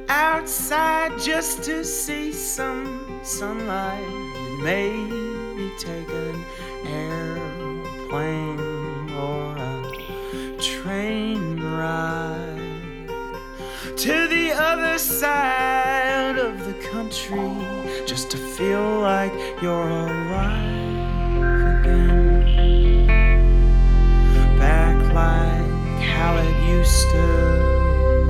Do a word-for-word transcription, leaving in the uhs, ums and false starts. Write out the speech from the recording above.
outside just to see some sunlight. You maybe take an airplane or a train ride to the other side of the country just to feel like you're alright.